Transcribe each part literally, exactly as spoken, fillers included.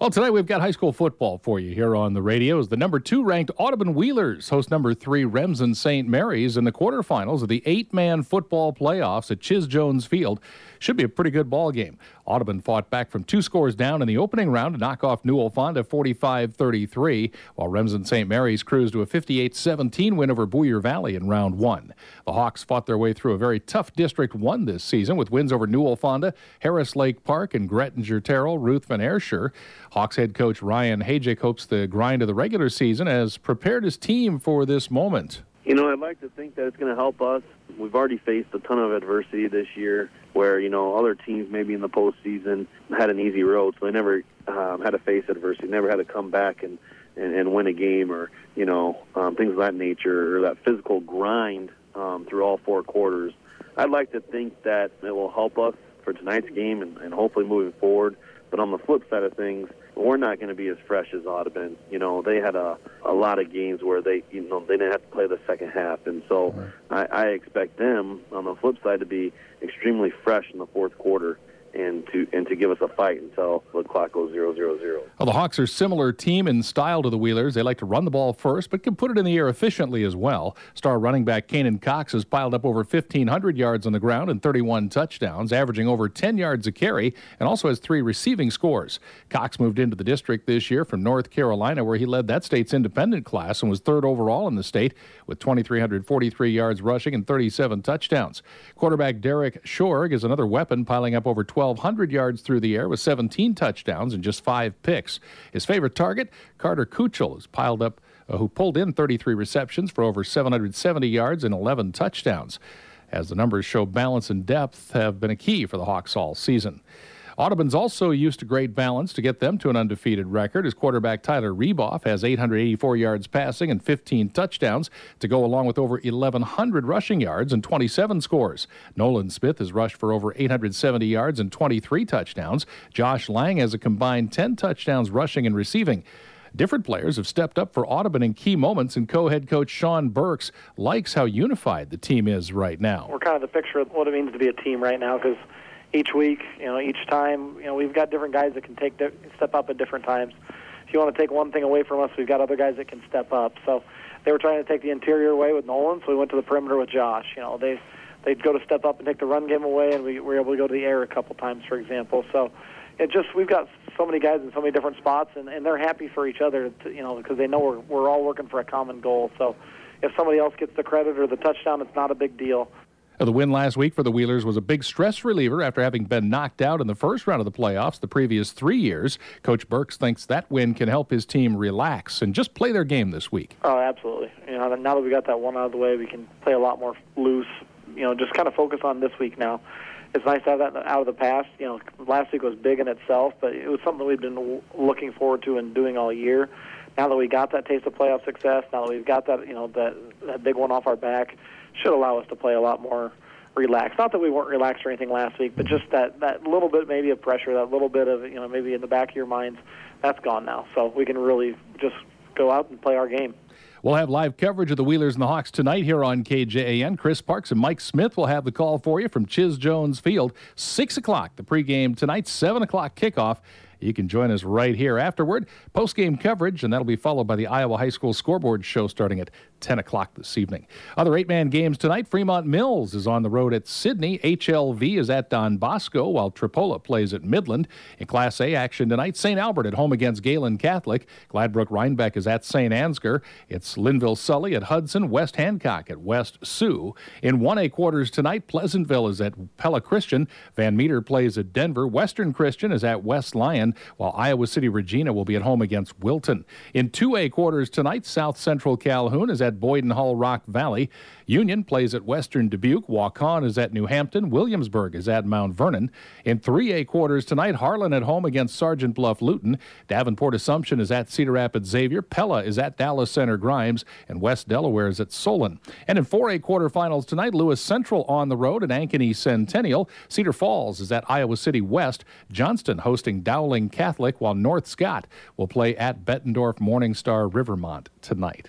Well, tonight we've got high school football for you here on the radio as the number two ranked Audubon Wheelers host number three Remsen Saint Mary's in the quarterfinals of the eight-man football playoffs at Chiz Jones Field. Should be a pretty good ball game. Audubon fought back from two scores down in the opening round to knock off Newell Fonda forty-five thirty-three, while Remsen Saint Mary's cruised to a fifty-eight seventeen win over Boyer Valley in round one. The Hawks fought their way through a very tough District one this season with wins over Newell Fonda, Harris Lake Park, and Grettinger Terrell, Ruth Van Ayrshire. Hawks head coach Ryan Hajic hopes the grind of the regular season has prepared his team for this moment. You know, I'd like to think that it's going to help us. We've already faced a ton of adversity this year where, you know, other teams maybe in the postseason had an easy road, so they never um, had to face adversity, never had to come back and, and, and win a game or, you know, um, things of that nature or that physical grind um, through all four quarters. I'd like to think that it will help us for tonight's game and, and hopefully moving forward. But on the flip side of things, we're not going to be as fresh as Audubon. You know, they had a, a lot of games where they, you know, they didn't have to play the second half. And so right. I, I expect them, on the flip side, to be extremely fresh in the fourth quarter and to and to give us a fight until the clock goes zero, zero, zero. Well, the Hawks are a similar team in style to the Wheelers. They like to run the ball first, but can put it in the air efficiently as well. Star running back Kanan Cox has piled up over fifteen hundred yards on the ground and thirty-one touchdowns, averaging over ten yards a carry, and also has three receiving scores. Cox moved into the district this year from North Carolina, where he led that state's independent class and was third overall in the state with two thousand three hundred forty-three yards rushing and thirty-seven touchdowns. Quarterback Derek Shorg is another weapon, piling up over twelve hundred yards through the air with seventeen touchdowns and just five picks. His favorite target, Carter Kuchel, has piled up, uh, who pulled in thirty-three receptions for over seven hundred seventy yards and eleven touchdowns. As the numbers show, balance and depth have been a key for the Hawks all season. Audubon's also used to great balance to get them to an undefeated record. His quarterback Tyler Reboff has eight hundred eighty-four yards passing and fifteen touchdowns to go along with over eleven hundred rushing yards and twenty-seven scores. Nolan Smith has rushed for over eight hundred seventy yards and twenty-three touchdowns. Josh Lang has a combined ten touchdowns rushing and receiving. Different players have stepped up for Audubon in key moments, and co-head coach Sean Burks likes how unified the team is right now. We're kind of the picture of what it means to be a team right now, because each week, you know, each time, you know, we've got different guys that can take di- step up at different times. If you want to take one thing away from us, we've got other guys that can step up. So they were trying to take the interior away with Nolan, so we went to the perimeter with Josh. You know, they they'd go to step up and take the run game away, and we were able to go to the air a couple times, for example. So it just we've got so many guys in so many different spots, and, and they're happy for each other, to, you know, because they know we're we're all working for a common goal. So if somebody else gets the credit or the touchdown, it's not a big deal. The win last week for the Wheelers was a big stress reliever after having been knocked out in the first round of the playoffs the previous three years. Coach Burks thinks that win can help his team relax and just play their game this week. Oh, absolutely. You know, now that we got that one out of the way, we can play a lot more loose. You know, just kind of focus on this week now. It's nice to have that out of the past. You know, last week was big in itself, but it was something we've been looking forward to and doing all year. Now that we got that taste of playoff success, now that we've got that, you know, that, that big one off our back, should allow us to play a lot more relaxed. Not that we weren't relaxed or anything last week, but just that, that little bit maybe of pressure, that little bit of, you know, maybe in the back of your minds, that's gone now. So we can really just go out and play our game. We'll have live coverage of the Wheelers and the Hawks tonight here on K J A N. Chris Parks and Mike Smith will have the call for you from Chiz Jones Field. six o'clock, the pregame tonight, seven o'clock kickoff. You can join us right here afterward. Post-game coverage, and that'll be followed by the Iowa High School Scoreboard Show starting at ten o'clock this evening. Other eight-man games tonight, Fremont Mills is on the road at Sydney. H L V is at Don Bosco, while Tripola plays at Midland. In Class A action tonight, Saint Albert at home against Galen Catholic. Gladbrook Rhinebeck is at Saint Ansgar. It's Linville Sully at Hudson. West Hancock at West Sioux. In one A quarters tonight, Pleasantville is at Pella Christian. Van Meter plays at Denver. Western Christian is at West Lyon, while Iowa City Regina will be at home against Wilton. In two A quarters tonight, South Central Calhoun is at Boyden Hull Rock Valley. Union plays at Western Dubuque. Waukon is at New Hampton. Williamsburg is at Mount Vernon. In three A quarters tonight, Harlan at home against Sergeant Bluff Luton. Davenport Assumption is at Cedar Rapids Xavier. Pella is at Dallas Center Grimes. And West Delaware is at Solon. And in four A quarterfinals tonight, Lewis Central on the road at Ankeny Centennial. Cedar Falls is at Iowa City West. Johnston hosting Dowling Catholic, while North Scott will play at Bettendorf Morningstar Rivermont tonight.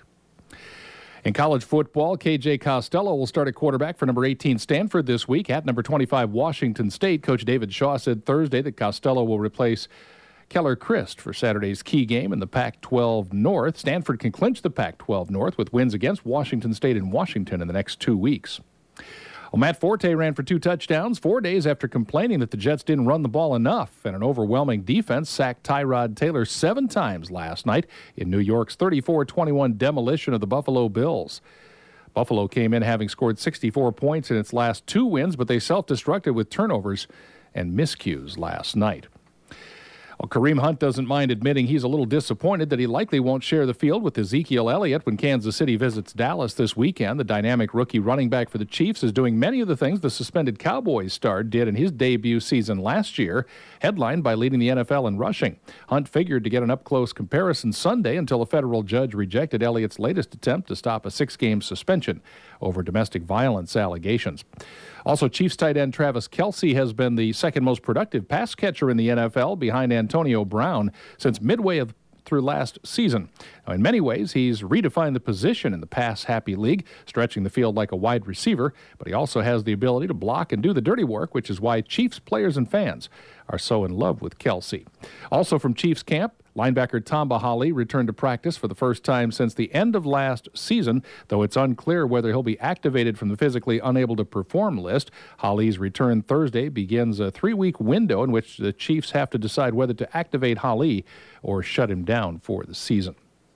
In college football, K J Costello will start at quarterback for number eighteen Stanford this week. At number twenty-five Washington State, Coach David Shaw said Thursday that Costello will replace Keller Christ for Saturday's key game in the Pac twelve North. Stanford can clinch the Pac twelve North with wins against Washington State and Washington in the next two weeks. Well, Matt Forte ran for two touchdowns four days after complaining that the Jets didn't run the ball enough, and an overwhelming defense sacked Tyrod Taylor seven times last night in New York's thirty-four twenty-one demolition of the Buffalo Bills. Buffalo came in having scored sixty-four points in its last two wins, but they self-destructed with turnovers and miscues last night. Well, Kareem Hunt doesn't mind admitting he's a little disappointed that he likely won't share the field with Ezekiel Elliott when Kansas City visits Dallas this weekend. The dynamic rookie running back for the Chiefs is doing many of the things the suspended Cowboys star did in his debut season last year, headlined by leading the N F L in rushing. Hunt figured to get an up-close comparison Sunday until a federal judge rejected Elliott's latest attempt to stop a six-game suspension over domestic violence allegations. Also, Chiefs tight end Travis Kelce has been the second most productive pass catcher in the N F L behind Antonio Brown since midway of through last season. Now, in many ways, he's redefined the position in the pass-happy league, stretching the field like a wide receiver, but he also has the ability to block and do the dirty work, which is why Chiefs players and fans are so in love with Kelce. Also from Chiefs camp, linebacker Tamba Hali returned to practice for the first time since the end of last season, though it's unclear whether he'll be activated from the physically unable to perform list. Hali's return Thursday begins a three-week window in which the Chiefs have to decide whether to activate Hali or shut him down for the season.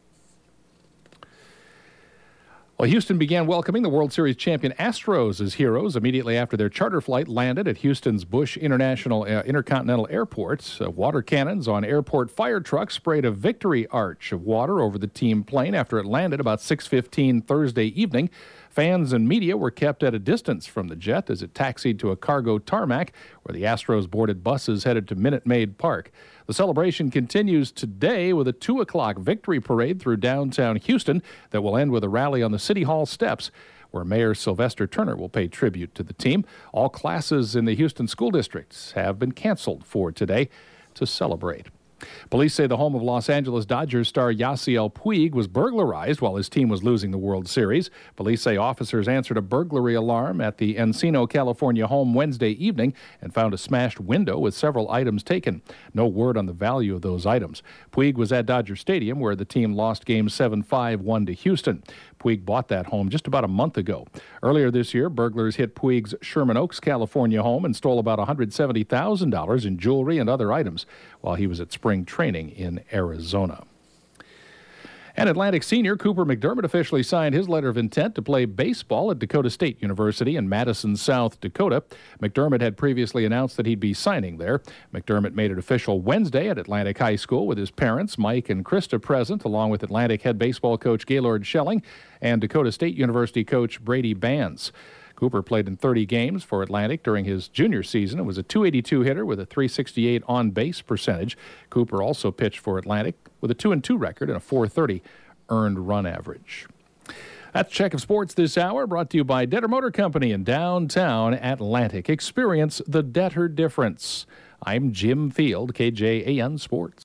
Well, Houston began welcoming the World Series champion Astros as heroes immediately after their charter flight landed at Houston's Bush International uh, Intercontinental Airport. Uh, water cannons on airport fire trucks sprayed a victory arch of water over the team plane after it landed about six fifteen Thursday evening. Fans and media were kept at a distance from the jet as it taxied to a cargo tarmac where the Astros boarded buses headed to Minute Maid Park. The celebration continues today with a two o'clock victory parade through downtown Houston that will end with a rally on the City Hall steps where Mayor Sylvester Turner will pay tribute to the team. All classes in the Houston school districts have been canceled for today to celebrate. Police say the home of Los Angeles Dodgers star Yasiel Puig was burglarized while his team was losing the World Series. Police say officers answered a burglary alarm at the Encino, California home Wednesday evening and found a smashed window with several items taken. No word on the value of those items. Puig was at Dodger Stadium where the team lost Game seven five one to Houston. Puig bought that home just about a month ago. Earlier this year, burglars hit Puig's Sherman Oaks, California home and stole about one hundred seventy thousand dollars in jewelry and other items while he was at spring training in Arizona. And Atlantic senior Cooper McDermott officially signed his letter of intent to play baseball at Dakota State University in Madison, South Dakota. McDermott had previously announced that he'd be signing there. McDermott made it official Wednesday at Atlantic High School with his parents, Mike and Krista, present, along with Atlantic head baseball coach Gaylord Schelling and Dakota State University coach Brady Bands. Cooper played in thirty games for Atlantic during his junior season and was a two eighty-two hitter with a three sixty-eight on-base percentage. Cooper also pitched for Atlantic with a two and two record and a four thirty earned run average. That's Check of Sports this hour, brought to you by Detter Motor Company in downtown Atlantic. Experience the Detter difference. I'm Jim Field, K J A N Sports.